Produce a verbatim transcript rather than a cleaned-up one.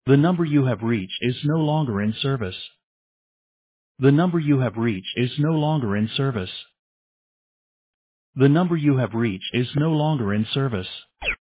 The number you have reached is no longer in service. The number you have reached is no longer in service. The number you have reached is no longer in service.